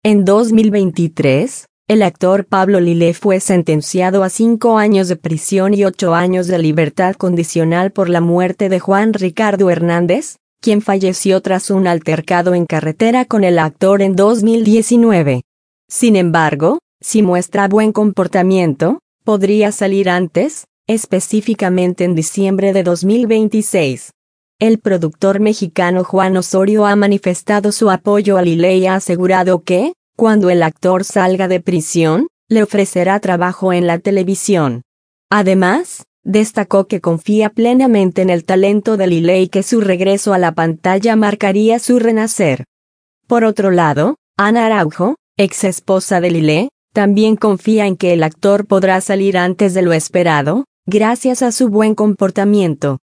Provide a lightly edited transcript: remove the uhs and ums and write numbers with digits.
En 2023, el actor Pablo Lilé fue sentenciado a 5 años de prisión y 8 años de libertad condicional por la muerte de Juan Ricardo Hernández, quien falleció tras un altercado en carretera con el actor en 2019. Sin embargo, si muestra buen comportamiento, podría salir antes, específicamente en diciembre de 2026. El productor mexicano Juan Osorio ha manifestado su apoyo a Lilé y ha asegurado que, cuando el actor salga de prisión, le ofrecerá trabajo en la televisión. Además, destacó que confía plenamente en el talento de Lilé y que su regreso a la pantalla marcaría su renacer. Por otro lado, Ana Araujo, ex esposa de Lilé, también confía en que el actor podrá salir antes de lo esperado, gracias a su buen comportamiento.